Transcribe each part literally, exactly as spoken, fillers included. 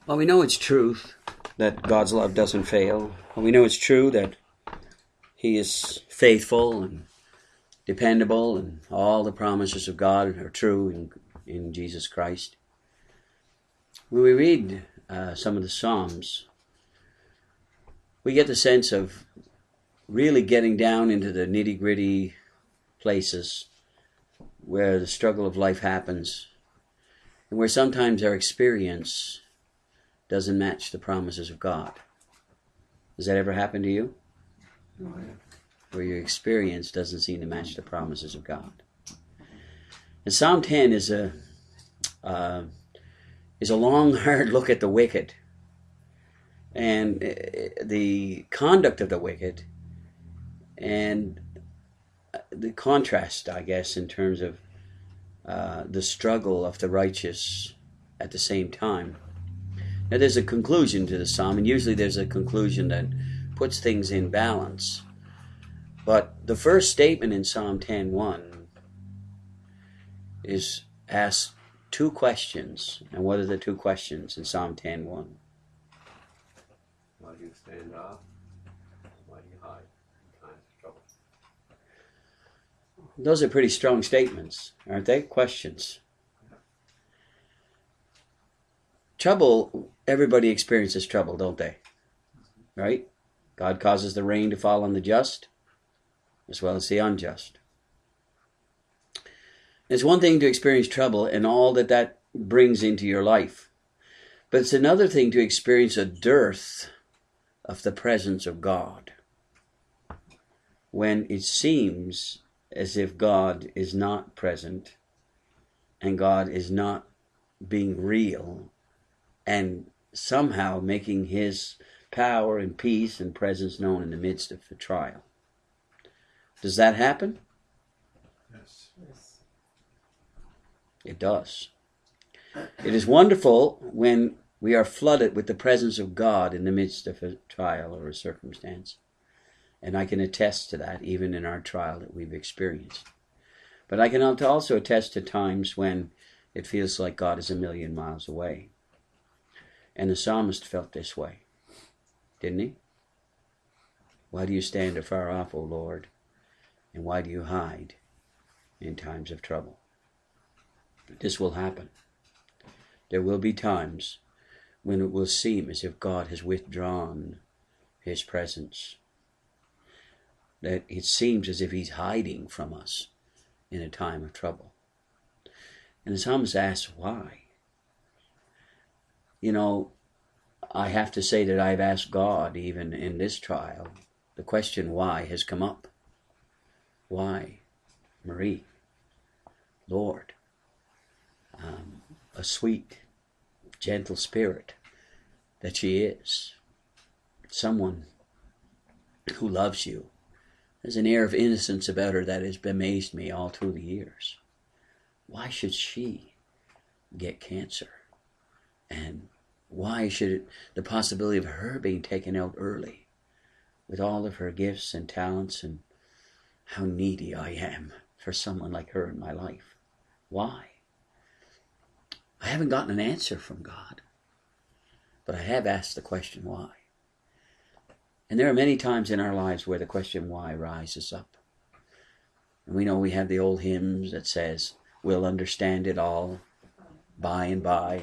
Well, we know it's truth that God's love doesn't fail. And we know it's true that He is faithful and dependable, and all the promises of God are true in, in Jesus Christ. When we read uh, some of the Psalms, we get the sense of really getting down into the nitty-gritty places where the struggle of life happens, and where sometimes our experience doesn't match the promises of God. Does that ever happen to you? Oh, yeah. Where your experience doesn't seem to match the promises of God. And Psalm ten is a uh, is a long, hard look at the wicked and the conduct of the wicked, and the contrast, I guess, in terms of uh, the struggle of the righteous at the same time. Now, there's a conclusion to the psalm, and usually there's a conclusion that puts things in balance. But the first statement in Psalm ten one is asked two questions. And what are the two questions in Psalm ten one? Why do you stand up? Why do you hide in times of trouble? Those are pretty strong statements, aren't they? Questions. Trouble, everybody experiences trouble, don't they? Right? God causes the rain to fall on the just as well as the unjust. It's one thing to experience trouble and all that that brings into your life. But it's another thing to experience a dearth of the presence of God, when it seems as if God is not present and God is not being real and somehow making His power and peace and presence known in the midst of the trial. Does that happen? Yes. Yes. It does. It is wonderful when we are flooded with the presence of God in the midst of a trial or a circumstance. And I can attest to that even in our trial that we've experienced. But I can also attest to times when it feels like God is a million miles away. And the psalmist felt this way, didn't he? Why do you stand afar off, O Lord? And why do you hide in times of trouble? This will happen. There will be times when it will seem as if God has withdrawn His presence. That it seems as if He's hiding from us in a time of trouble. And the psalmist asks, why? You know, I have to say that I've asked God, even in this trial, the question why has come up. Why, Marie, Lord, um, a sweet, gentle spirit that she is, someone who loves you. There's an air of innocence about her that has amazed me all through the years. Why should she get cancer? And why should it, the possibility of her being taken out early with all of her gifts and talents, and how needy I am for someone like her in my life? Why? I haven't gotten an answer from God, but I have asked the question why. And there are many times in our lives where the question why rises up. And we know we have the old hymns that says, we'll understand it all by and by.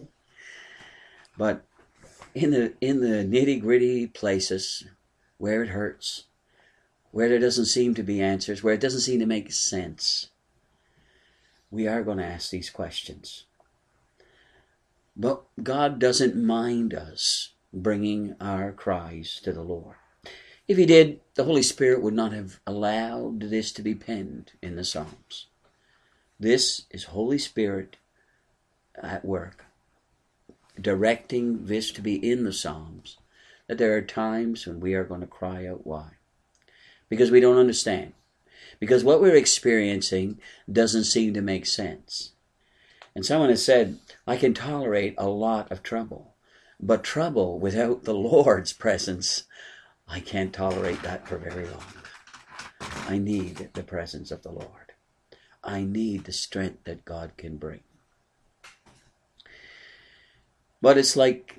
But in the in the nitty-gritty places where it hurts, where there doesn't seem to be answers, where it doesn't seem to make sense, we are going to ask these questions. But God doesn't mind us bringing our cries to the Lord. If He did, the Holy Spirit would not have allowed this to be penned in the Psalms. This is Holy Spirit at work, directing this to be in the Psalms, that there are times when we are going to cry out why. Because we don't understand. Because what we're experiencing doesn't seem to make sense. And someone has said, I can tolerate a lot of trouble, but trouble without the Lord's presence, I can't tolerate that for very long. I need the presence of the Lord. I need the strength that God can bring. But it's like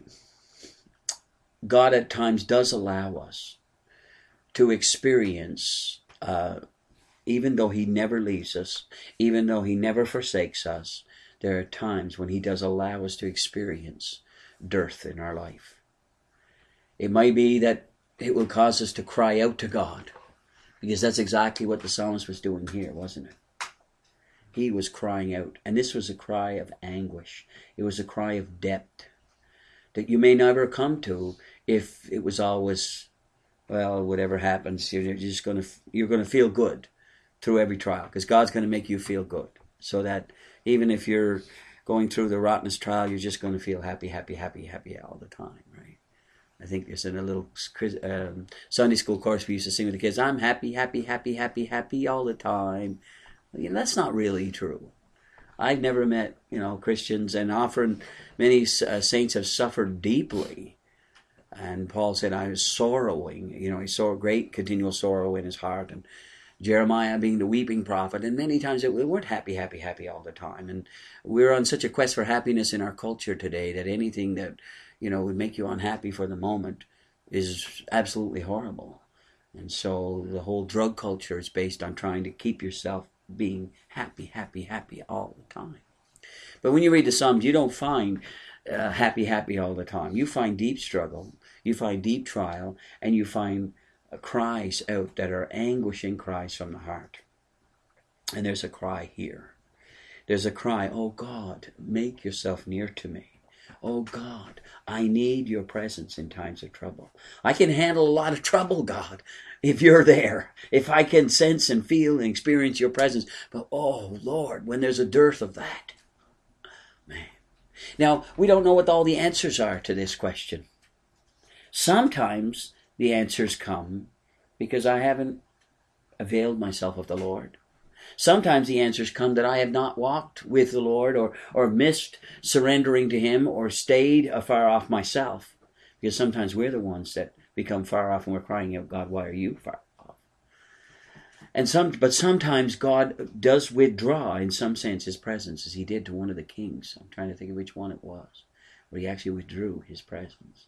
God at times does allow us to experience, uh, even though He never leaves us, even though He never forsakes us, there are times when He does allow us to experience dearth in our life. It might be that it will cause us to cry out to God, because that's exactly what the psalmist was doing here, wasn't it? He was crying out, and this was a cry of anguish. It was a cry of depth that you may never come to if it was always, well, whatever happens, you're just going to you're going to feel good through every trial, because God's going to make you feel good, so that even if you're going through the rottenest trial, you're just going to feel happy, happy, happy, happy all the time, right? I think there's in a little um, Sunday school course we used to sing with the kids, I'm happy, happy, happy, happy, happy all the time. You know, that's not really true. I've never met, you know, Christians, and often many uh, saints have suffered deeply. And Paul said, I was sorrowing. You know, he saw great continual sorrow in his heart. And Jeremiah being the weeping prophet. And many times we weren't happy, happy, happy all the time. And we're on such a quest for happiness in our culture today that anything that, you know, would make you unhappy for the moment is absolutely horrible. And so the whole drug culture is based on trying to keep yourself being happy, happy, happy all the time. But when you read the Psalms, you don't find uh, happy, happy all the time. You find deep struggle, you find deep trial, and you find uh, cries out that are anguishing cries from the heart. And there's a cry here. There's a cry, oh God, make yourself near to me. Oh God, I need your presence in times of trouble. I can handle a lot of trouble, God, if you're there. If I can sense and feel and experience your presence. But oh Lord, when there's a dearth of that, man. Now, we don't know what all the answers are to this question. Sometimes the answers come because I haven't availed myself of the Lord. Sometimes the answers come that I have not walked with the Lord, or, or missed surrendering to Him, or stayed afar off myself. Because sometimes we're the ones that become far off and we're crying out, God, why are you far off? And some, but sometimes God does withdraw, in some sense, His presence, as He did to one of the kings. I'm trying to think of which one it was, where He actually withdrew His presence.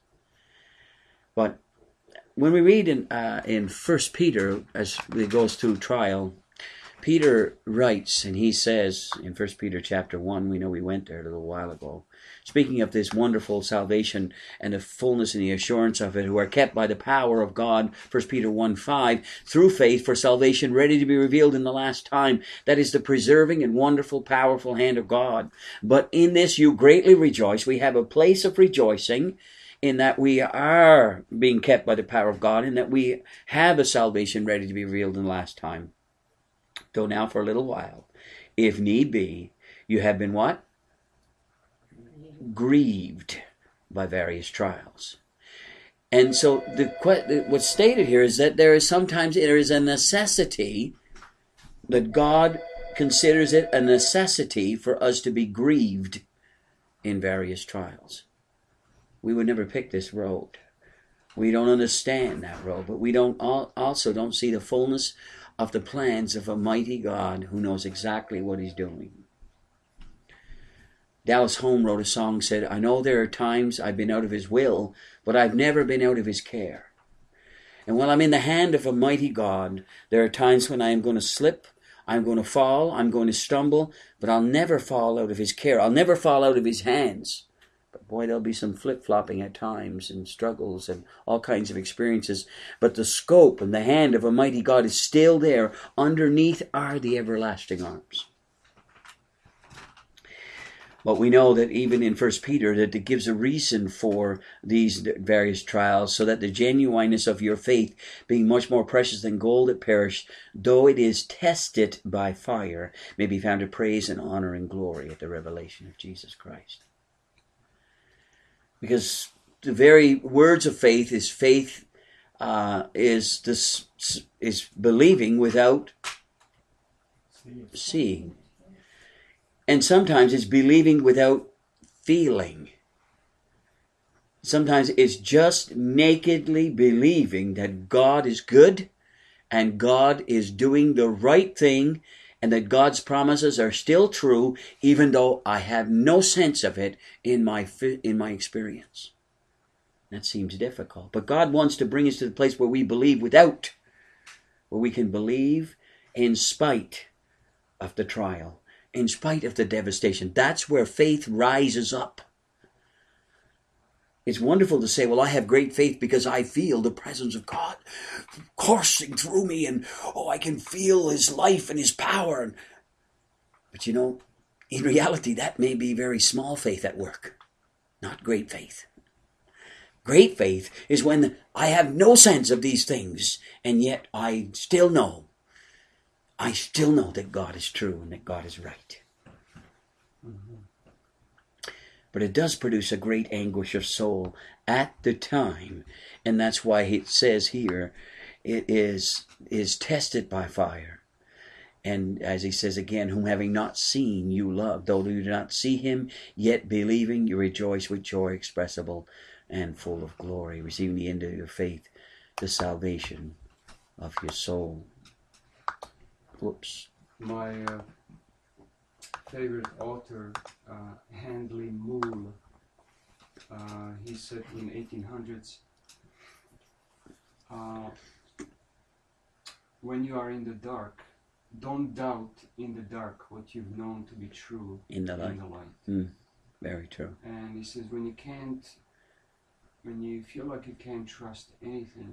But when we read in uh, in First Peter, as it goes through trial, Peter writes, and he says in First Peter chapter one, we know we went there a little while ago, speaking of this wonderful salvation and the fullness and the assurance of it, who are kept by the power of God, First Peter one five, through faith for salvation ready to be revealed in the last time. That is the preserving and wonderful, powerful hand of God. But in this you greatly rejoice. We have a place of rejoicing in that we are being kept by the power of God, and that we have a salvation ready to be revealed in the last time. Though now for a little while, if need be, you have been what? Grieved by various trials. And so the what's stated here is that there is sometimes there is a necessity, that God considers it a necessity for us to be grieved in various trials. We would never pick this road. We don't understand that road, but we don't also don't see the fullness of the plans of a mighty God who knows exactly what He's doing. Dallas Home wrote a song, said, I know there are times I've been out of His will, but I've never been out of His care. And when I'm in the hand of a mighty God, there are times when I am going to slip, I'm going to fall, I'm going to stumble, but I'll never fall out of His care. I'll never fall out of His hands. But boy, there'll be some flip-flopping at times, and struggles and all kinds of experiences. But the scope and the hand of a mighty God is still there. Underneath are the everlasting arms. But we know that even in First Peter, that it gives a reason for these various trials, so that the genuineness of your faith, being much more precious than gold that perish, though it is tested by fire, may be found to praise and honor and glory at the revelation of Jesus Christ. Because the very words of faith is faith uh, is this is believing without seeing. seeing. And sometimes it's believing without feeling. Sometimes it's just nakedly believing that God is good and God is doing the right thing and that God's promises are still true, even though I have no sense of it in my in my experience. That seems difficult. But God wants to bring us to the place where we believe without, where we can believe in spite of the trial, in spite of the devastation. That's where faith rises up. It's wonderful to say, well, I have great faith because I feel the presence of God coursing through me, and oh, I can feel His life and His power. But you know, in reality, that may be very small faith at work, not great faith. Great faith is when I have no sense of these things, and yet I still know, I still know that God is true and that God is right. Mm-hmm. But it does produce a great anguish of soul at the time. And that's why it says here, it is, is tested by fire. And as he says again, whom having not seen you love, though you do not see him, yet believing you rejoice with joy expressible and full of glory, receiving the end of your faith, the salvation of your soul. Whoops. My uh, favorite author, uh, Handley Moule, uh, he said in eighteen hundreds, uh, when you are in the dark, don't doubt in the dark what you've known to be true in the light. In the light. Mm, very true. And he says when you can't, when you feel like you can't trust anything,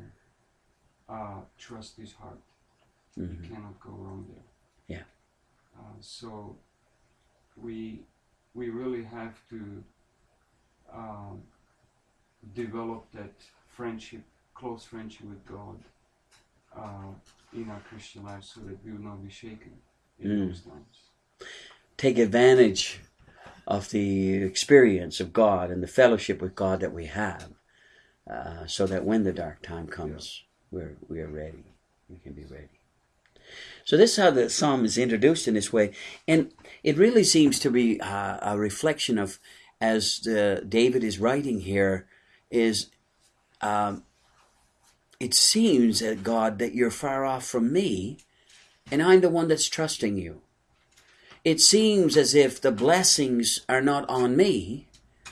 uh, trust his heart. Mm-hmm. You cannot go wrong there. Yeah. Uh, so we we really have to um, develop that friendship, close friendship with God uh, in our Christian life, so that we will not be shaken in mm. those times. Take advantage of the experience of God and the fellowship with God that we have, uh, so that when the dark time comes, yeah. we're we are ready. We can be ready. So this is how the psalm is introduced in this way. And it really seems to be uh, a reflection of, as the, David is writing here, is um, it seems, that God, that you're far off from me, and I'm the one that's trusting you. It seems as if the blessings are not on me,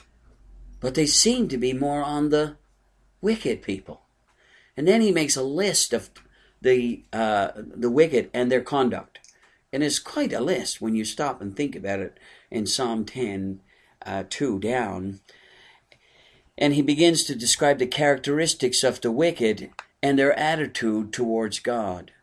but they seem to be more on the wicked people. And then he makes a list of the uh, the wicked and their conduct. And it's quite a list when you stop and think about it in Psalm ten, uh, two down. And he begins to describe the characteristics of the wicked and their attitude towards God.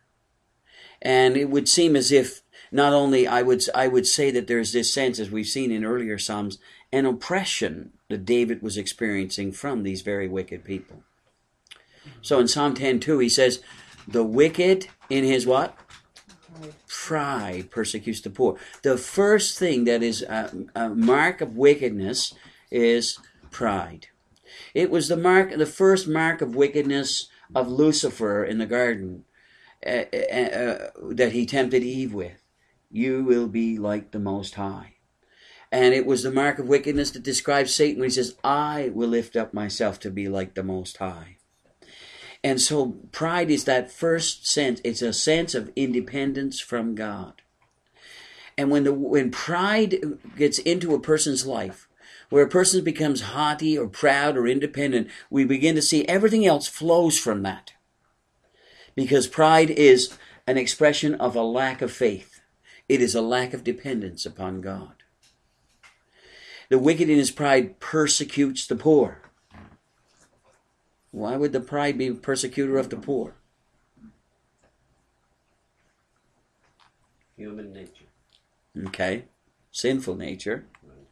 And it would seem as if not only I would I would say that there's this sense, as we've seen in earlier Psalms, an oppression that David was experiencing from these very wicked people. So in Psalm ten two he says, the wicked in his what? Pride. Pride persecutes the poor. The first thing that is a, a mark of wickedness is pride. It was the mark, the first mark of wickedness of Lucifer in the garden uh, uh, that he tempted Eve with. You will be like the Most High. And it was the mark of wickedness that describes Satan when he says, I will lift up myself to be like the Most High. And so pride is that first sense. It's a sense of independence from God. And when the when pride gets into a person's life, where a person becomes haughty or proud or independent, we begin to see everything else flows from that. Because pride is an expression of a lack of faith. It is a lack of dependence upon God. The wicked in his pride persecutes the poor. Why would the pride be a persecutor of the poor? Human nature. Okay. Sinful nature. Right.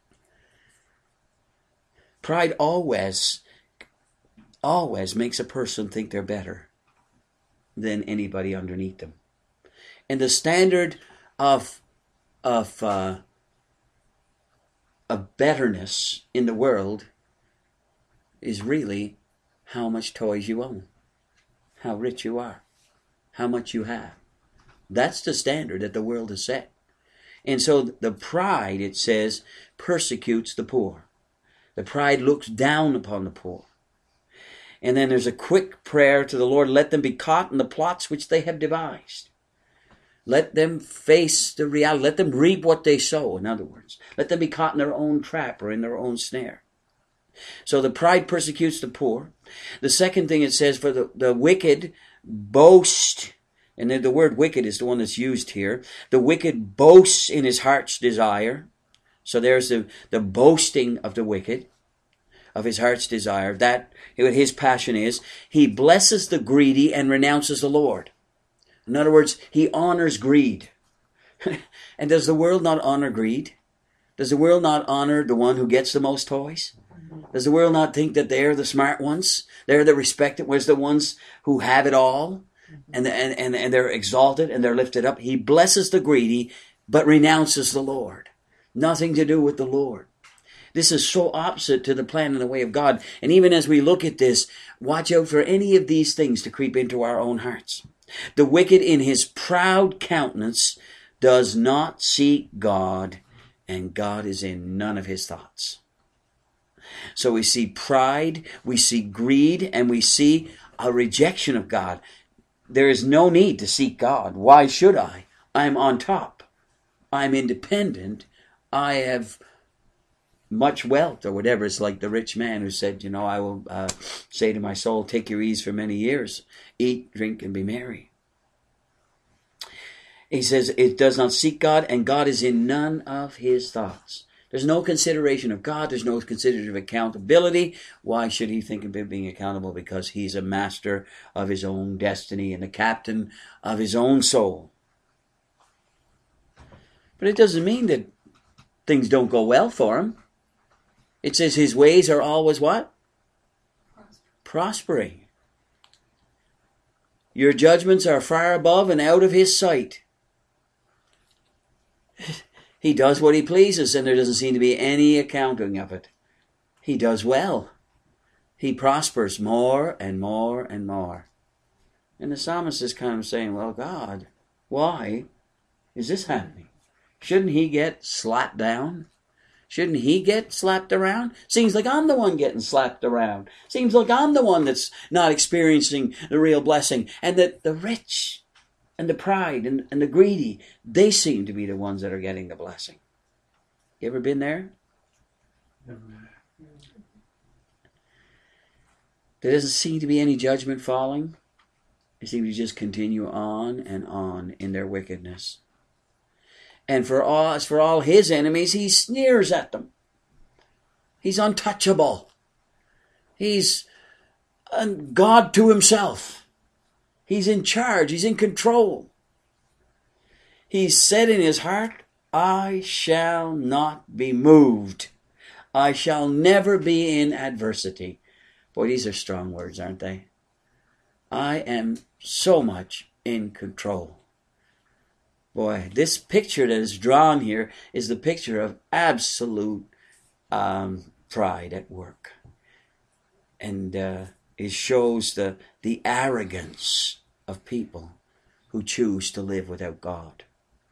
Pride always, always makes a person think they're better than anybody underneath them. And the standard of, of, uh, of betterness in the world is really how much toys you own, how rich you are, how much you have. That's the standard that the world has set. And so the pride, it says, persecutes the poor. The pride looks down upon the poor. And then there's a quick prayer to the Lord, let them be caught in the plots which they have devised. Let them face the reality. Let them reap what they sow, in other words. Let them be caught in their own trap or in their own snare. So the pride persecutes the poor. The second thing it says, for the, the wicked boast, and the word wicked is the one that's used here. The wicked boasts in his heart's desire. So there's the, the boasting of the wicked, of his heart's desire. That, what his passion is. He blesses the greedy and renounces the Lord. In other words, he honors greed. And does the world not honor greed? Does the world not honor the one who gets the most toys? Does the world not think that they're the smart ones? They're the respected ones, the ones who have it all? And, and, and, and they're exalted and they're lifted up. He blesses the greedy, but renounces the Lord. Nothing to do with the Lord. This is so opposite to the plan and the way of God. And even as we look at this, watch out for any of these things to creep into our own hearts. The wicked in his proud countenance does not seek God, and God is in none of his thoughts. So we see pride, we see greed, and we see a rejection of God. There is no need to seek God. Why should I? I'm on top. I'm independent. I have much wealth or whatever. It's like the rich man who said, you know, I will uh, say to my soul, take your ease for many years. Eat, drink, and be merry. He says it does not seek God, and God is in none of his thoughts. There's no consideration of God. There's no consideration of accountability. Why should he think of being accountable? Because he's a master of his own destiny and a captain of his own soul. But it doesn't mean that things don't go well for him. It says his ways are always what? Prospering. Your judgments are far above and out of his sight. He does what he pleases, and there doesn't seem to be any accounting of it. He does well. He prospers more and more and more. And the psalmist is kind of saying, well, God, why is this happening? Shouldn't he get slapped down? Shouldn't he get slapped around? Seems like I'm the one getting slapped around. Seems like I'm the one that's not experiencing the real blessing. And that the rich and the pride and, and the greedy, they seem to be the ones that are getting the blessing. You ever been there? Never. There doesn't seem to be any judgment falling. They seem to just continue on and on in their wickedness. And for all, as for all his enemies, he sneers at them. He's untouchable. He's a God to himself. He's in charge. He's in control. He said in his heart, I shall not be moved. I shall never be in adversity. Boy, these are strong words, aren't they? I am so much in control. Boy, this picture that is drawn here is the picture of absolute um, pride at work. And uh, it shows the, the arrogance of people who choose to live without God.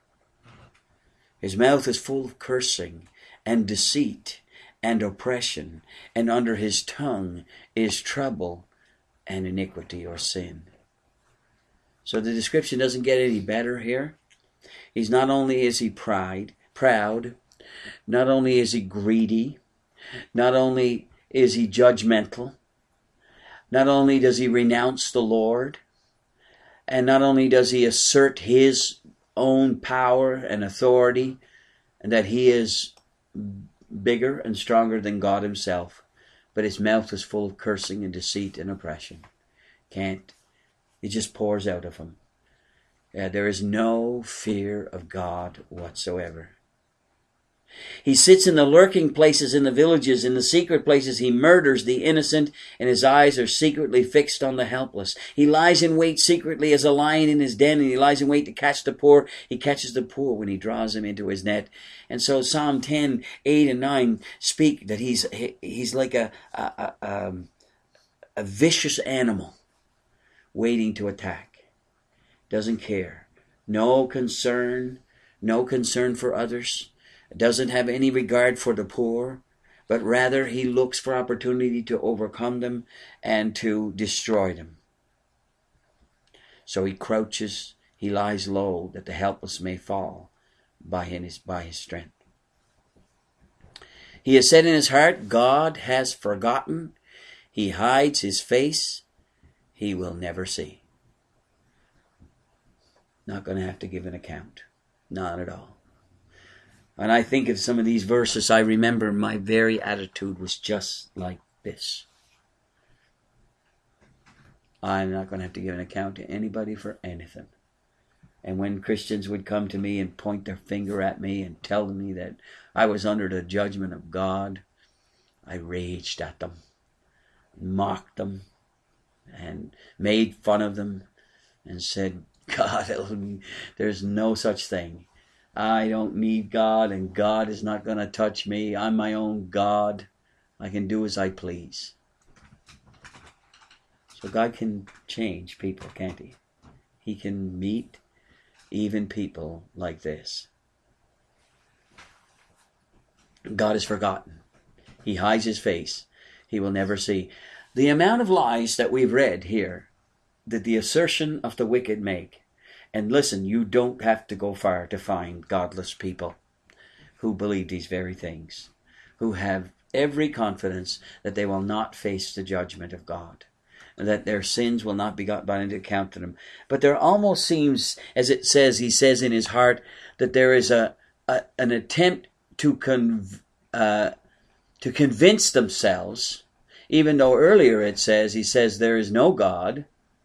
His mouth is full of cursing and deceit and oppression, and under his tongue is trouble and iniquity or sin. So the description doesn't get any better here. He's not only is he pride, proud, not only is he greedy, not only is he judgmental, not only does he renounce the Lord, and not only does he assert his own power and authority, and that he is bigger and stronger than God himself, but his mouth is full of cursing and deceit and oppression. Can't. It just pours out of him. Yeah, there is no fear of God whatsoever. He sits in the lurking places in the villages, in the secret places he murders the innocent, and his eyes are secretly fixed on the helpless. He lies in wait secretly as a lion in his den, and he lies in wait to catch the poor. He catches the poor when he draws them into his net. And so Psalm ten, eight and nine speak that he's he's like a, a, a, um, a vicious animal waiting to attack. Doesn't care. No concern, no concern for others. Doesn't have any regard for the poor, but rather he looks for opportunity to overcome them and to destroy them. So he crouches, He lies low that the helpless may fall by his, by his strength. He has said in his heart, God has forgotten. He hides his face. He will never see. Not going to have to give an account. Not at all. When I think of some of these verses, I remember my very attitude was just like this. I'm not going to have to give an account to anybody for anything. And when Christians would come to me and point their finger at me and tell me that I was under the judgment of God, I raged at them, mocked them, and made fun of them, and said, God, there's no such thing. I don't need God, and God is not going to touch me. I'm my own God. I can do as I please. So God can change people, can't he? He can meet even people like this. God is forgotten. He hides his face. He will never see. The amount of lies that we've read here, that the assertion of the wicked make. And listen, you don't have to go far to find godless people who believe these very things, who have every confidence that they will not face the judgment of God, and that their sins will not be got by into account to them. But there almost seems, as it says, he says in his heart, that there is a, a an attempt to conv, uh, to convince themselves, even though earlier it says, he says there is no God,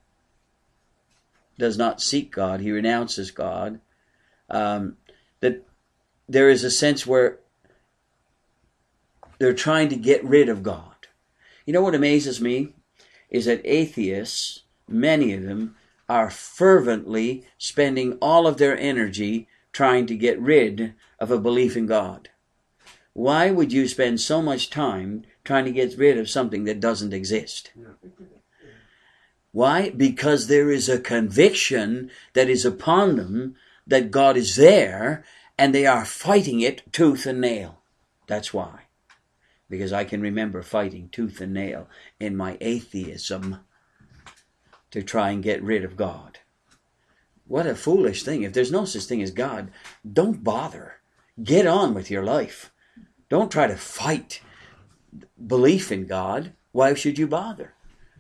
does not seek God, he renounces God, um, that there is a sense where they're trying to get rid of God. You know what amazes me? Is that atheists, many of them, are fervently spending all of their energy trying to get rid of a belief in God. Why would you spend so much time trying to get rid of something that doesn't exist? Why? Because there is a conviction that is upon them that God is there, and they are fighting it tooth and nail. That's why. Because I can remember fighting tooth and nail in my atheism to try and get rid of God. What a foolish thing. If there's no such thing as God, don't bother. Get on with your life. Don't try to fight belief in God. Why should you bother?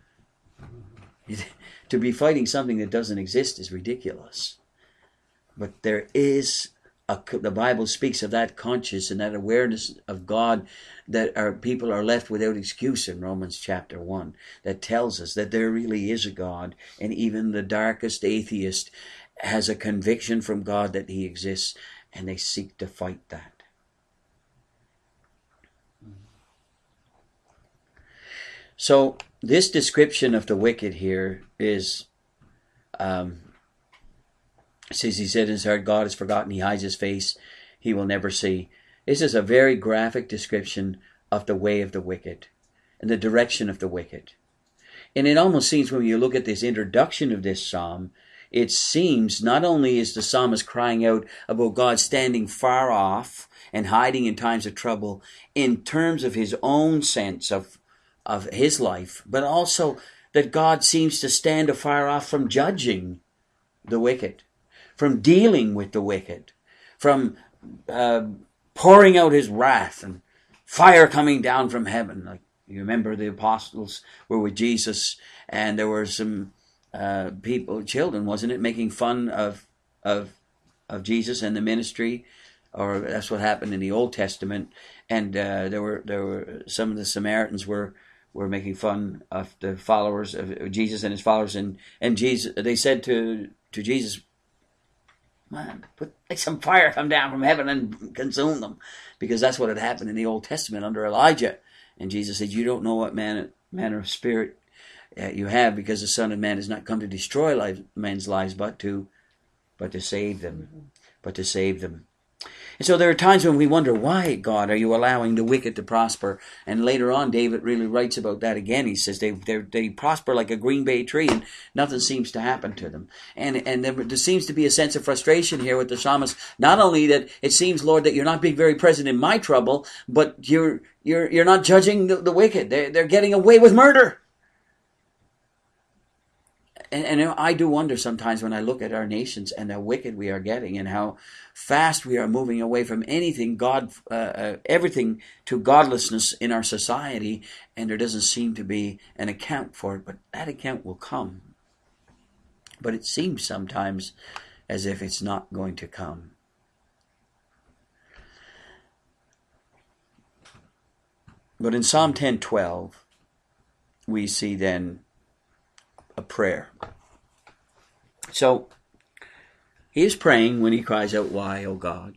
To be fighting something that doesn't exist is ridiculous. But there is a, the Bible speaks of that conscious and that awareness of God, that our people are left without excuse in Romans chapter one, that tells us that there really is a God, and even the darkest atheist has a conviction from God that he exists, and they seek to fight that. So this description of the wicked here is, um, says he said in his heart, God has forgotten, he hides his face, he will never see. This is a very graphic description of the way of the wicked and the direction of the wicked. And it almost seems when you look at this introduction of this psalm, it seems not only is the psalmist crying out about God standing far off and hiding in times of trouble in terms of his own sense of of his life, but also that God seems to stand afar off from judging the wicked, from dealing with the wicked, from uh, pouring out his wrath and fire coming down from heaven. Like you remember, the apostles were with Jesus, and there were some uh, people, children, wasn't it, making fun of of of Jesus and the ministry, or that's what happened in the Old Testament. And uh, there were there were some of the Samaritans were. were making fun of the followers of Jesus and his followers, and, and Jesus, they said to, to Jesus, man, put, make some fire come down from heaven and consume them, because that's what had happened in the Old Testament under Elijah. And Jesus said, you don't know what man, manner of spirit uh, you have, because the Son of Man has not come to destroy life, men's lives, but to, but to save them, but to save them. And so there are times when we wonder, why, God, are you allowing the wicked to prosper? And later on, David really writes about that again. He says they they prosper like a green bay tree, and nothing seems to happen to them. And and there, there seems to be a sense of frustration here with the psalmist. Not only that it seems, Lord, that you're not being very present in my trouble, but you're you're you're not judging the, the wicked. They're they're getting away with murder. and, and I do wonder sometimes when I look at our nations and how wicked we are getting and how fast we are moving away from anything God, uh, uh, everything to godlessness in our society, and there doesn't seem to be an account for it. But that account will come. But it seems sometimes as if it's not going to come. But in Psalm ten twelve, we see then a prayer. So, he is praying when he cries out, "Why, O God?"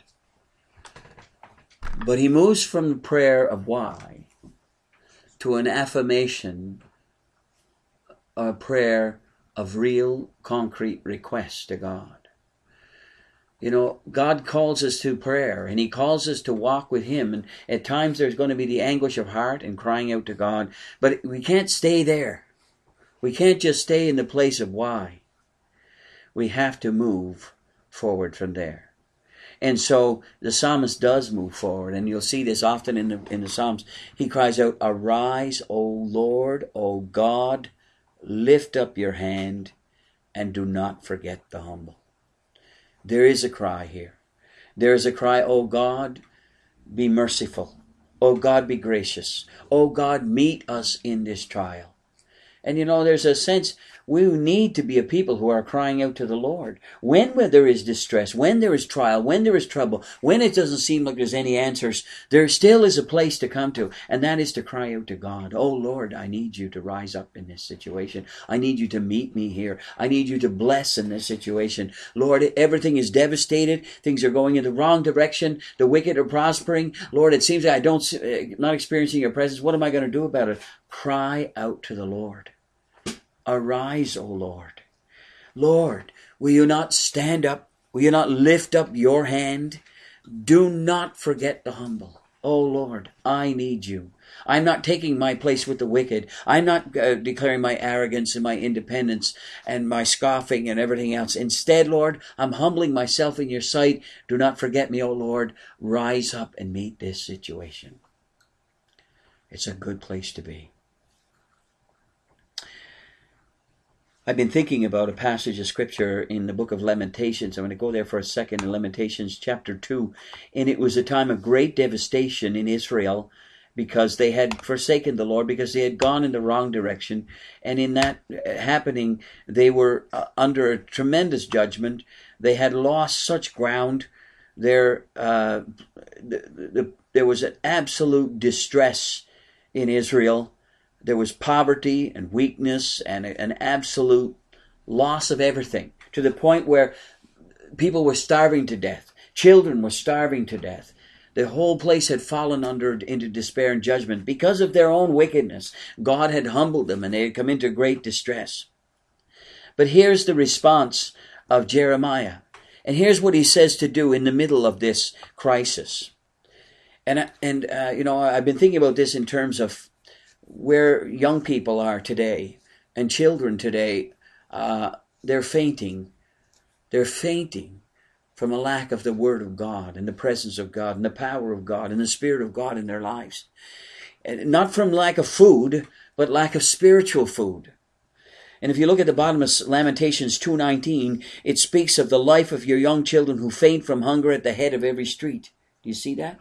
But he moves from the prayer of why to an affirmation, a prayer of real, concrete request to God. You know, God calls us to prayer, and he calls us to walk with him. And at times there's going to be the anguish of heart and crying out to God. But we can't stay there. We can't just stay in the place of why. We have to move forward from there. And so the psalmist does move forward, and you'll see this often in the in the Psalms. He cries out, "Arise, O Lord, O God, lift up your hand, and do not forget the humble." There is a cry here. There is a cry, "O God, be merciful. O God, be gracious. O God, meet us in this trial." And you know, there's a sense we need to be a people who are crying out to the Lord. When, when there is distress, when there is trial, when there is trouble, when it doesn't seem like there's any answers, there still is a place to come to, and that is to cry out to God. "Oh Lord, I need you to rise up in this situation. I need you to meet me here. I need you to bless in this situation. Lord, everything is devastated. Things are going in the wrong direction. The wicked are prospering. Lord, it seems like I don't, not experiencing your presence. What am I going to do about it?" Cry out to the Lord. "Arise, O Lord. Lord, will you not stand up? Will you not lift up your hand? Do not forget the humble. Oh Lord, I need you. I'm not taking my place with the wicked. I'm not uh, declaring my arrogance and my independence and my scoffing and everything else. Instead, Lord, I'm humbling myself in your sight. Do not forget me, O Lord. Rise up and meet this situation." It's a good place to be. I've been thinking about a passage of scripture in the book of Lamentations. I'm going to go there for a second in Lamentations chapter two. And it was a time of great devastation in Israel because they had forsaken the Lord, because they had gone in the wrong direction. And in that happening, they were uh, under a tremendous judgment. They had lost such ground. There, uh, the, the, there was an absolute distress in Israel. There was poverty and weakness and an absolute loss of everything, to the point where people were starving to death. Children were starving to death. The whole place had fallen under into despair and judgment because of their own wickedness. God had humbled them and they had come into great distress. But here's the response of Jeremiah. And here's what he says to do in the middle of this crisis. And, and uh, you know, I've been thinking about this in terms of where young people are today and children today. Uh, they're fainting. They're fainting from a lack of the Word of God and the presence of God and the power of God and the Spirit of God in their lives. And not from lack of food, but lack of spiritual food. And if you look at the bottom of Lamentations two nineteen, it speaks of the life of your young children who faint from hunger at the head of every street. Do you see that?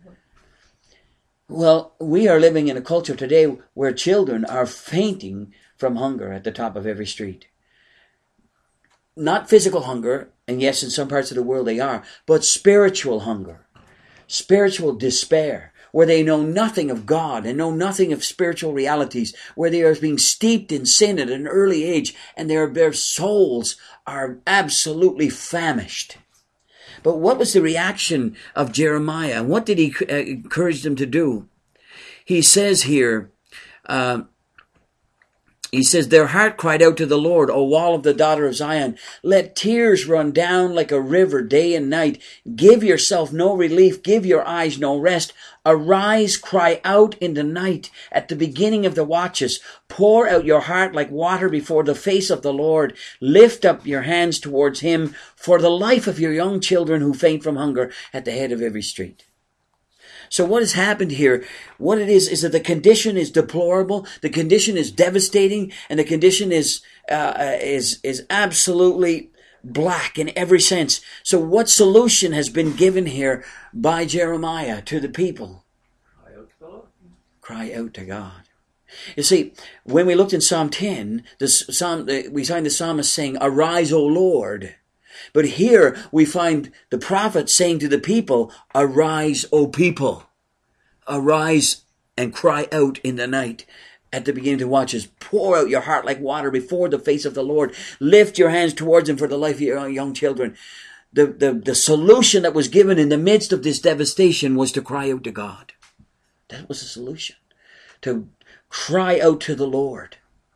Well, we are living in a culture today where children are fainting from hunger at the top of every street. Not physical hunger, and yes, in some parts of the world they are, but spiritual hunger, spiritual despair, where they know nothing of God and know nothing of spiritual realities, where they are being steeped in sin at an early age, and their, their souls are absolutely famished. But what was the reaction of Jeremiah? And what did he uh, encourage them to do? He says here, uh, he says, "Their heart cried out to the Lord, O wall of the daughter of Zion. Let tears run down like a river day and night. Give yourself no relief. Give your eyes no rest. Arise, cry out in the night at the beginning of the watches. Pour out your heart like water before the face of the Lord. Lift up your hands towards him for the life of your young children who faint from hunger at the head of every street." So what has happened here, what it is, is that the condition is deplorable, the condition is devastating, and the condition is uh, is is absolutely black in every sense. So what solution has been given here by Jeremiah to the people? Cry out to God. Cry out to God. You see, when we looked in Psalm ten, the psalm, we find the psalmist saying, "Arise, O Lord." But here we find the prophet saying to the people, "Arise, O people. Arise and cry out in the night." At the beginning of the watches, pour out your heart like water before the face of the Lord. Lift your hands towards him for the life of your young children. The, the, the solution that was given in the midst of this devastation was to cry out to God. That was the solution. To cry out to the Lord.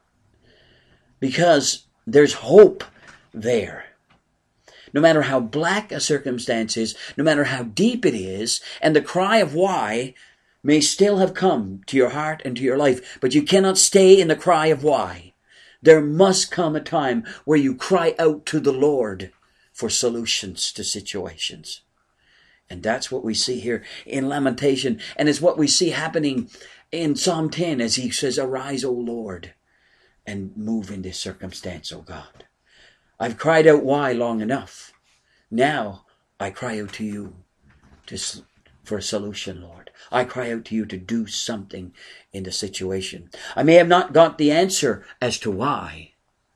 Because there's hope there. No matter how black a circumstance is, no matter how deep it is, and the cry of why may still have come to your heart and to your life, but you cannot stay in the cry of why. There must come a time where you cry out to the Lord for solutions to situations. And that's what we see here in Lamentation, and it's what we see happening in Psalm ten as he says, "Arise, O Lord, and move in this circumstance, O God. I've cried out why long enough. Now I cry out to you to, for a solution, Lord. I cry out to you to do something in the situation. I may have not got the answer as to why.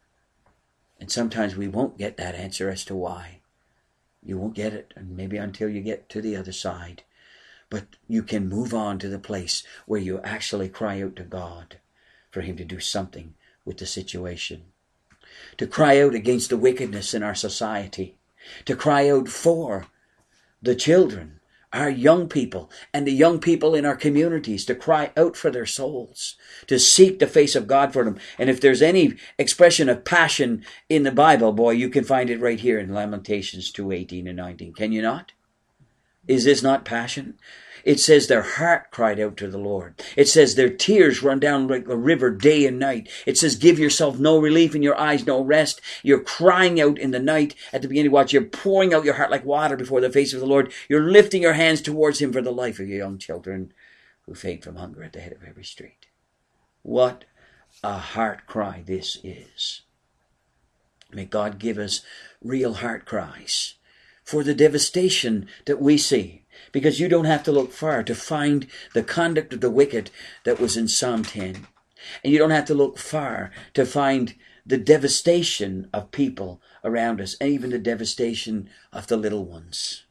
And sometimes we won't get that answer as to why. You won't get it, and maybe until you get to the other side. But you can move on to the place where you actually cry out to God for him to do something with the situation. To cry out against the wickedness in our society. To cry out for the children, our young people, and the young people in our communities, to cry out for their souls, to seek the face of God for them. And if there's any expression of passion in the Bible, boy, you can find it right here in Lamentations two, eighteen and nineteen. Can you not? Is this not passion? It says their heart cried out to the Lord. It says their tears run down like a river day and night. It says give yourself no relief and your eyes no rest. You're crying out in the night at the beginning of watch. You're pouring out your heart like water before the face of the Lord. You're lifting your hands towards him for the life of your young children who faint from hunger at the head of every street. What a heart cry this is. May God give us real heart cries for the devastation that we see. Because you don't have to look far to find the conduct of the wicked that was in Psalm ten. And you don't have to look far to find the devastation of people around us, and even the devastation of the little ones.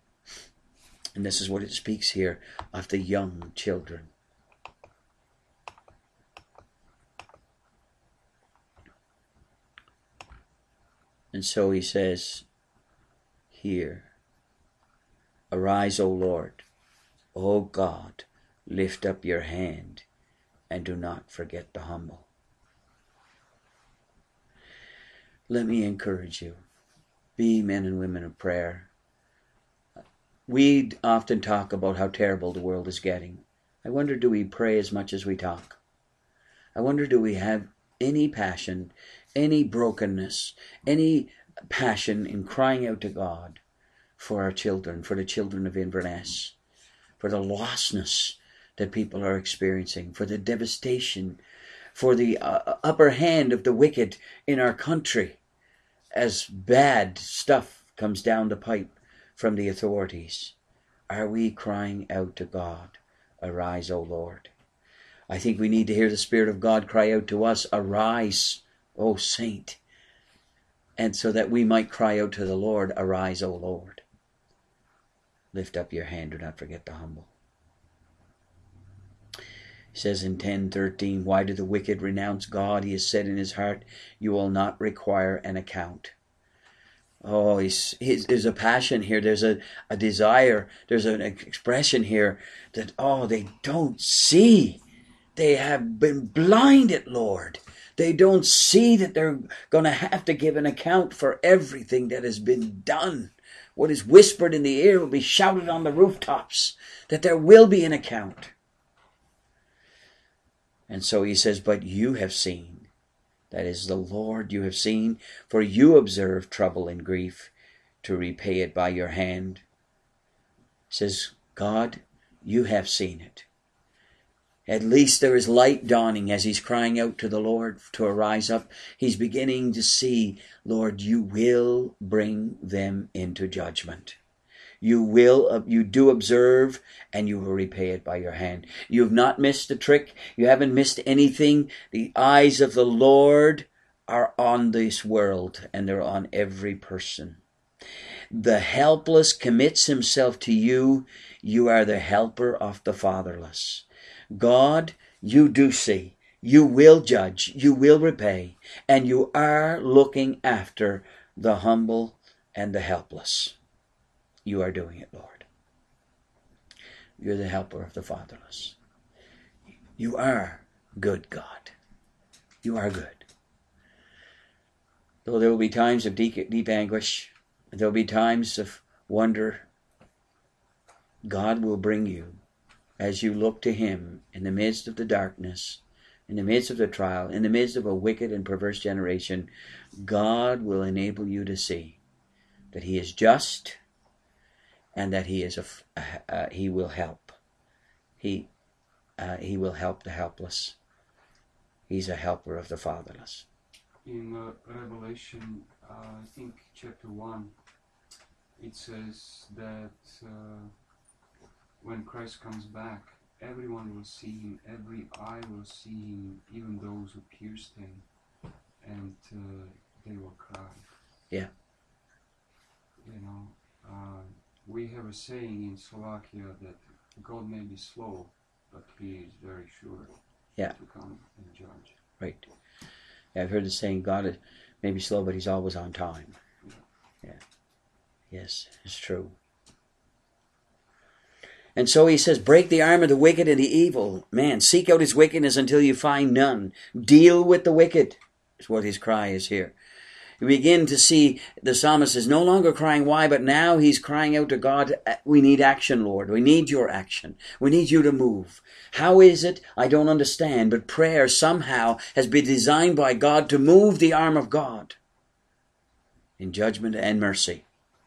And this is what it speaks here of the young children. And so he says here, "Arise, O Lord, O God, lift up your hand, and do not forget the humble." Let me encourage you. Be men and women of prayer. We often talk about how terrible the world is getting. I wonder, do we pray as much as we talk? I wonder, do we have any passion, any brokenness, any passion in crying out to God for our children, for the children of Inverness, for the lostness that people are experiencing, for the devastation, for the uh, upper hand of the wicked in our country as bad stuff comes down the pipe from the authorities? Are we crying out to God, "Arise, O Lord"? I think we need to hear the Spirit of God cry out to us, "Arise, O Saint," and so that we might cry out to the Lord, "Arise, O Lord. Lift up your hand, do not forget the humble." He says in ten thirteen, "Why do the wicked renounce God? He has said in his heart, you will not require an account." Oh, he's, he's, there's a passion here. There's a, a desire. There's an expression here that, oh, they don't see. They have been blinded, Lord. They don't see that they're going to have to give an account for everything that has been done. What is whispered in the ear will be shouted on the rooftops, that there will be an account. And so he says, "But you have seen," that is the Lord, "you have seen, for you observe trouble and grief, to repay it by your hand." He says, God You have seen it. At least there is light dawning as he's crying out to the Lord to arise up. He's beginning to see, Lord, you will bring them into judgment. You will, you do observe, and you will repay it by your hand. You have not missed a trick. You haven't missed anything. The eyes of the Lord are on this world, and they're on every person. The helpless commits himself to you. You are the helper of the fatherless. God, you do see. You will judge. You will repay. And you are looking after the humble and the helpless. You are doing it, Lord. You're the helper of the fatherless. You are good, God. You are good. Though there will be times of deep, deep anguish, there will be times of wonder, God will bring you, as you look to him in the midst of the darkness, in the midst of the trial, in the midst of a wicked and perverse generation, God will enable you to see that he is just, and that he is a, uh, he will help. He uh, he will help the helpless. He's a helper of the fatherless. In uh, Revelation, uh, I think chapter one, it says that uh, when Christ comes back, everyone will see him. Every eye will see him, even those who pierced him, and uh, they will cry. Yeah. You know. Uh, We have a saying in Slovakia that God may be slow, but he is very sure yeah. to come and judge. Right. Yeah, I've heard the saying, God is maybe slow, but he's always on time. Yeah. yeah. Yes, it's true. And so he says, break the arm of the wicked and the evil. Man, seek out his wickedness until you find none. Deal with the wicked, is what his cry is here. You begin to see the psalmist is no longer crying why, but now he's crying out to God, we need action, Lord. We need your action. We need you to move. How is it? I don't understand, but prayer somehow has been designed by God to move the arm of God in judgment and mercy.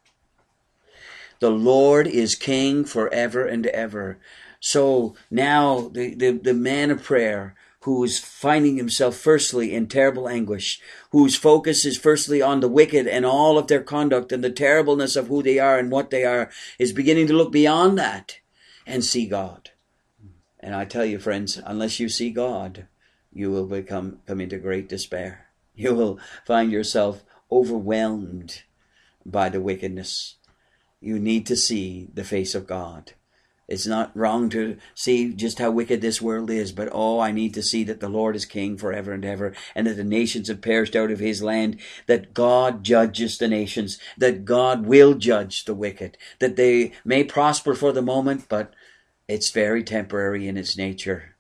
The Lord is King forever and ever. So now the, the, the man of prayer, who is finding himself firstly in terrible anguish, whose focus is firstly on the wicked and all of their conduct and the terribleness of who they are and what they are, is beginning to look beyond that and see God. And I tell you, friends, unless you see God, you will become come into great despair. You will find yourself overwhelmed by the wickedness. You need to see the face of God. It's not wrong to see just how wicked this world is, but oh, I need to see that the Lord is King forever and ever, and that the nations have perished out of his land, that God judges the nations, that God will judge the wicked, that they may prosper for the moment, but it's very temporary in its nature.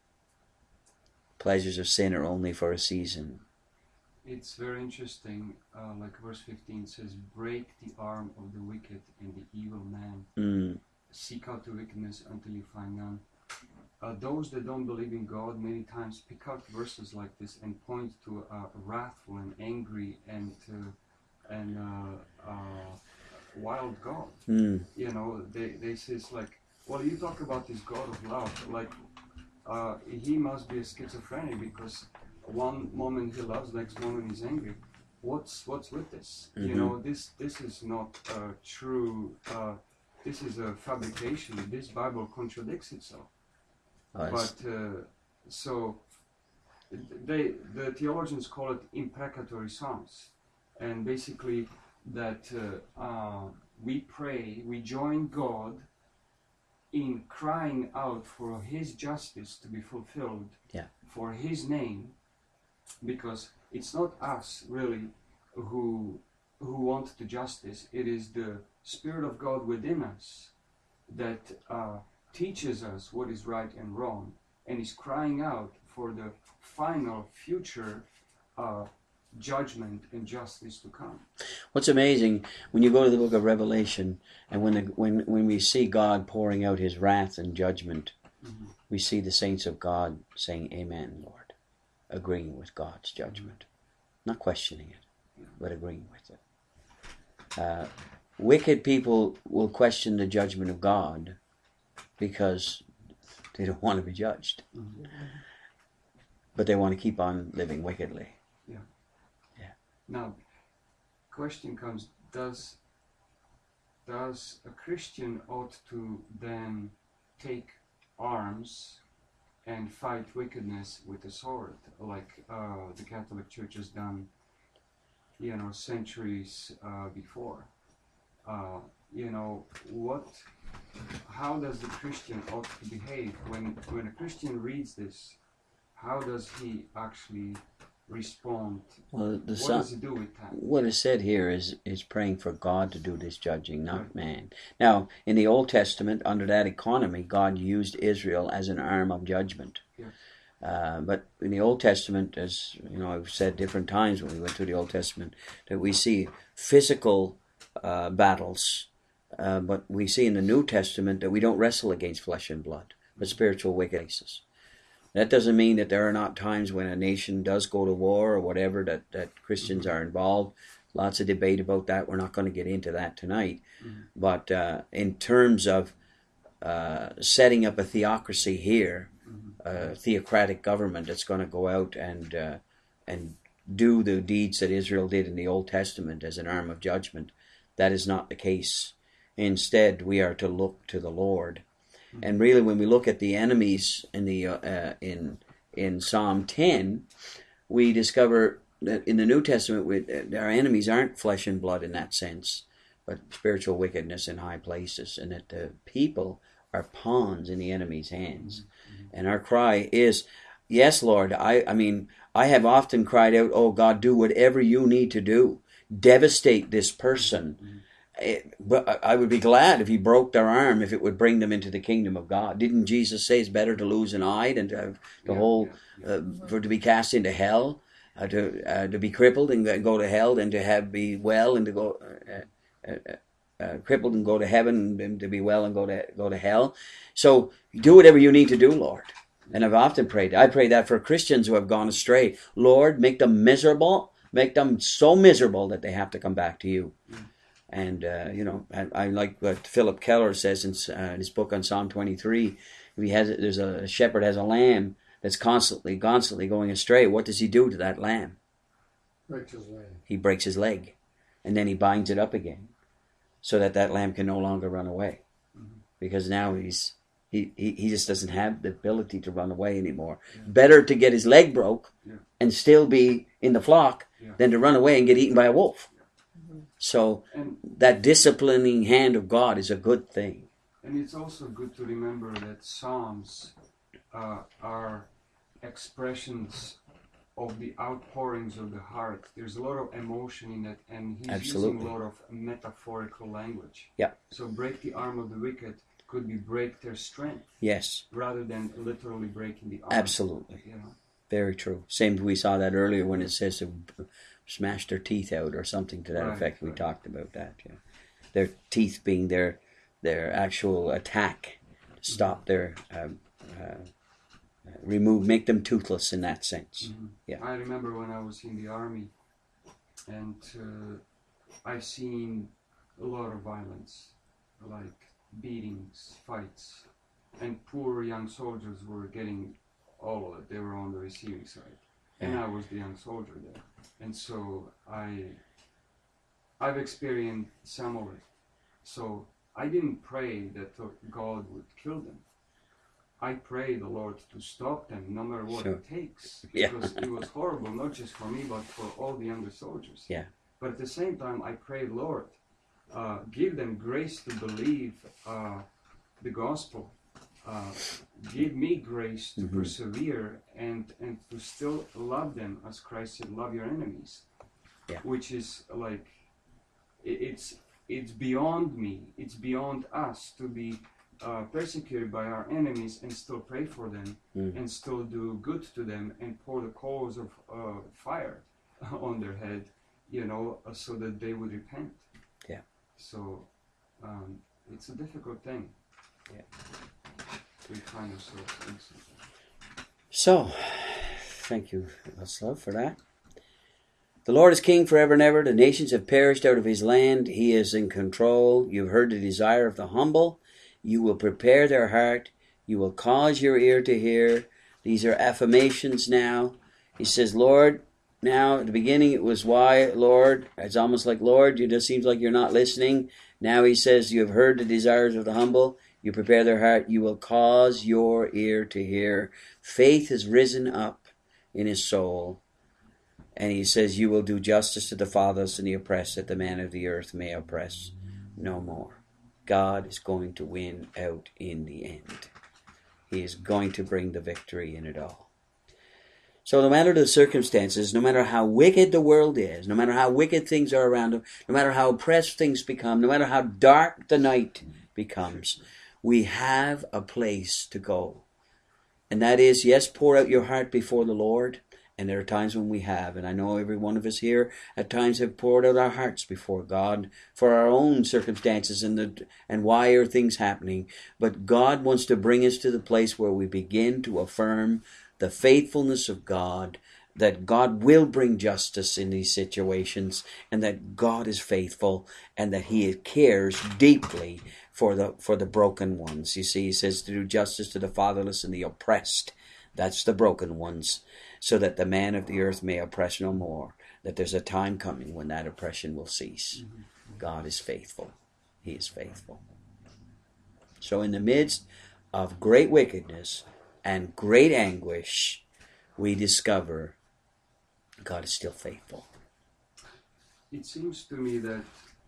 Pleasures of sin are only for a season. It's very interesting, uh, like verse fifteen says, break the arm of the wicked and the evil man. Mm. Seek out the wickedness until you find none. Uh, those that don't believe in God many times pick out verses like this and point to a wrathful and angry and uh, and uh, uh, wild God. Mm. You know, they they say it's like, well, you talk about this God of love, like uh, he must be a schizophrenic because one moment he loves, next moment he's angry. What's what's with this? Mm-hmm. You know, this this is not uh, true. Uh, This is a fabrication. This Bible contradicts itself. Oh, but uh, so they the theologians call it imprecatory psalms, and basically that uh, uh, we pray, we join God in crying out for His justice to be fulfilled, yeah. for His name, because it's not us really who who want the justice. It is the Spirit of God within us that uh, teaches us what is right and wrong, and is crying out for the final future uh, judgment and justice to come. What's amazing, when you go to the book of Revelation, and when the, when when we see God pouring out his wrath and judgment, mm-hmm. we see the saints of God saying, Amen, Lord, agreeing with God's judgment, mm-hmm. not questioning it, yeah. but agreeing with it. Uh, wicked people will question the judgment of God, because they don't want to be judged. Mhm. But they want to keep on living wickedly. Now, question comes: Does does a Christian ought to then take arms and fight wickedness with a sword, like uh, the Catholic Church has done, you know, centuries uh, before? Uh, you know, what? How does the Christian ought to behave when when a Christian reads this? How does he actually respond? Well, the What son, does he do with that? what is said here is is praying for God to do this judging, not Right. man. Now, in the Old Testament, under that economy, God used Israel as an arm of judgment. Yes. Uh, but in the Old Testament, as you know, I've said different times when we went through the Old Testament, that we see physical uh, battles, uh, but we see in the New Testament that we don't wrestle against flesh and blood, but spiritual wickedness. That doesn't mean that there are not times when a nation does go to war or whatever that, that Christians are involved. Lots of debate about that. We're not going to get into that tonight. Mhm. But uh, in terms of uh, setting up a theocracy here, Mhm. a theocratic government that's going to go out and uh, and do the deeds that Israel did in the Old Testament as an arm of judgment, that is not the case. Instead, we are to look to the Lord. And really, when we look at the enemies in the uh, in in Psalm ten, we discover that in the New Testament, we, our enemies aren't flesh and blood in that sense, but spiritual wickedness in high places, and that the people are pawns in the enemy's hands. Mm-hmm. And our cry is, "Yes, Lord." I I mean, I have often cried out, "Oh God, do whatever you need to do, devastate this person." Mm-hmm. It, but I would be glad if he broke their arm, if it would bring them into the kingdom of God. Didn't Jesus say it's better to lose an eye than to have the Yeah, whole, yeah, yeah. uh, for to be cast into hell, uh, to uh, to be crippled and go to hell, than to have be well and to go uh, uh, uh, crippled and go to heaven, and to be well and go to go to hell. So do whatever you need to do, Lord. And I've often prayed. I pray that for Christians who have gone astray. Lord, make them miserable, make them so miserable that they have to come back to you. Mm. And, uh, you know, I, I like what Philip Keller says in uh, his book on Psalm twenty-three. If he has, there's a, a shepherd has a lamb that's constantly, constantly going astray. What does he do to that lamb? Breaks his leg. He breaks his leg. And then he binds it up again so that that lamb can no longer run away. Mm-hmm. Because now he's he, he, he just doesn't have the ability to run away anymore. Yeah. Better to get his leg broke yeah. and still be in the flock yeah. than to run away and get eaten by a wolf. So and, that disciplining hand of God is a good thing. And it's also good to remember that Psalms uh, are expressions of the outpourings of the heart. There's a lot of emotion in it, and he's Absolutely. using a lot of metaphorical language. Yeah. So break the arm of the wicked could be break their strength. Yes. Rather than literally breaking the arm. Absolutely. You know? Very true. Same, we saw that earlier when it says to smash their teeth out or something to that right, effect. We right. talked about that. Yeah. Their teeth being their their actual attack. Stop their um, uh, remove, make them toothless in that sense. Mm-hmm. Yeah. I remember when I was in the army, and uh, I seen a lot of violence, like beatings, fights, and poor young soldiers were getting all of it. They were on the receiving side, and I was the young soldier there, and so I, I've experienced some of it. So I didn't pray that God would kill them. I pray the Lord to stop them, no matter what Sure. it takes, Yeah. because it was horrible, not just for me, but for all the younger soldiers. Yeah. But at the same time, I pray, Lord, uh, give them grace to believe uh, the gospel. Uh, give me grace to Mm-hmm. persevere and, and to still love them, as Christ said, love your enemies. Yeah. Which is like, it, it's it's beyond me, it's beyond us to be uh, persecuted by our enemies and still pray for them Mm. and still do good to them and pour the coals of uh, fire on their head, you know, uh, so that they would repent. Yeah. So um, it's a difficult thing. Yeah. We find ourselves in something. So, thank you, Václav, for that. The Lord is king forever and ever. The nations have perished out of his land. He is in control. You've heard the desire of the humble. You will prepare their heart. You will cause your ear to hear. These are affirmations now. He says, Lord, now at the beginning it was why, Lord. It's almost like, Lord, it just seems like you're not listening. Now he says, you have heard the desires of the humble. You prepare their heart. You will cause your ear to hear. Faith has risen up in his soul. And he says, you will do justice to the fatherless and the oppressed, that the man of the earth may oppress no more. God is going to win out in the end. He is going to bring the victory in it all. So no matter the circumstances, no matter how wicked the world is, no matter how wicked things are around him, no matter how oppressed things become, no matter how dark the night becomes, we have a place to go. And that is, yes, pour out your heart before the Lord. And there are times when we have, and I know every one of us here at times have poured out our hearts before God for our own circumstances and the and why are things happening. But God wants to bring us to the place where we begin to affirm the faithfulness of God, that God will bring justice in these situations, and that God is faithful, and that He cares deeply for the for the broken ones. You see, He says to do justice to the fatherless and the oppressed. That's the broken ones, so that the man of the earth may oppress no more. That there's a time coming when that oppression will cease. God is faithful. He is faithful. So in the midst of great wickedness and great anguish, we discover God is still faithful. It seems to me that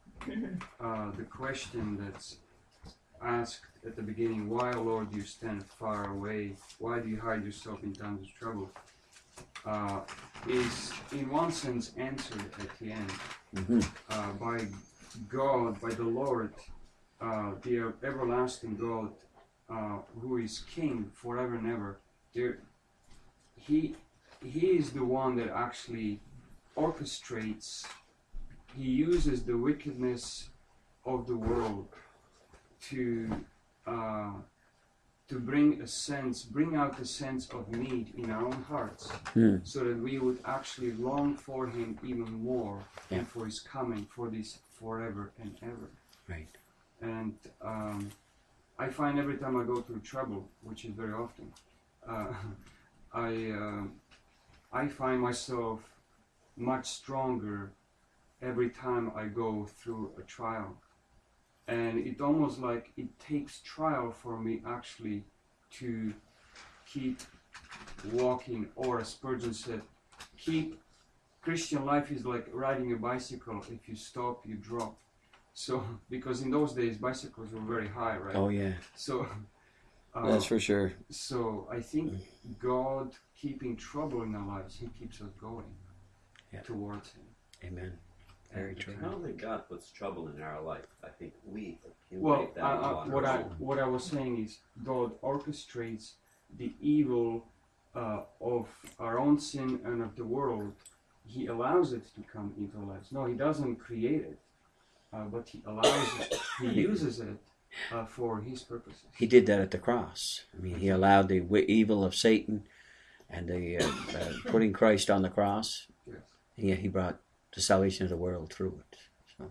uh, the question that's asked at the beginning, why, Lord, do you stand far away? Why do you hide yourself in times of trouble? Uh, is in one sense answered at the end Mm-hmm. uh, by God, by the Lord, uh, the everlasting God, uh, who is King forever and ever. There, he, he is the one that actually orchestrates. He uses the wickedness of the world to uh, to bring a sense, bring out a sense of need in our own hearts, Mm. so that we would actually long for Him even more, Yeah. and for His coming, for this forever and ever. Right. And um, I find every time I go through trouble, which is very often, uh, I uh, I find myself much stronger every time I go through a trial. And it almost like it takes trial for me actually to keep walking, or as Spurgeon said, keep Christian life is like riding a bicycle. If you stop, you drop. So, because in those days bicycles were very high, right? Oh yeah, So, uh, that's for sure. so I think God keeping trouble in our lives, He keeps us going Yeah. towards Him. Amen. Very true. I don't think God puts trouble in our life. I think we accumulate Well, that I, I, on what our I own. what I was saying is God orchestrates the evil uh, of our own sin and of the world. He allows it to come into our lives. No, He doesn't create it, uh, but He allows it. He uses it uh, for His purposes. He did that at the cross. I mean, He allowed the wi- evil of Satan and the uh, uh, putting Christ on the cross, Yes. and yet He brought the salvation of the world through it. So,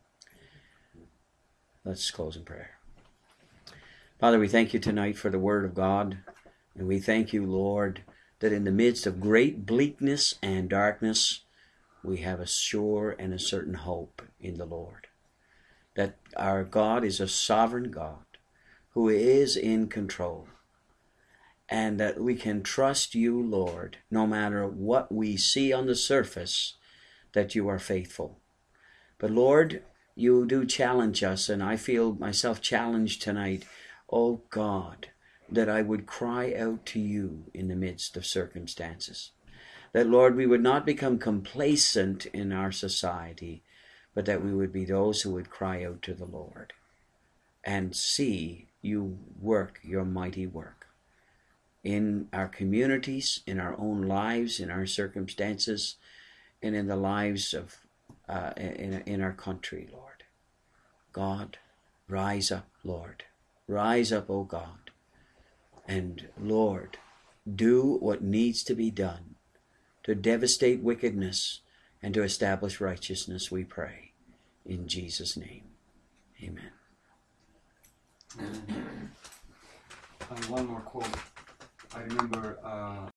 let's close in prayer. Father, we thank You tonight for the Word of God, and we thank You, Lord, that in the midst of great bleakness and darkness, we have a sure and a certain hope in the Lord. That our God is a sovereign God who is in control, and that we can trust You, Lord, no matter what we see on the surface, that You are faithful. But Lord, You do challenge us, and I feel myself challenged tonight. Oh God, that I would cry out to You in the midst of circumstances. That, Lord, we would not become complacent in our society, but that we would be those who would cry out to the Lord and see You work Your mighty work in our communities, in our own lives, in our circumstances, and in the lives of uh, in in our country, Lord. God, rise up, Lord. Rise up, O God. And Lord, do what needs to be done to devastate wickedness and to establish righteousness, we pray. In Jesus' name, amen. And, uh, one more quote. I remember uh,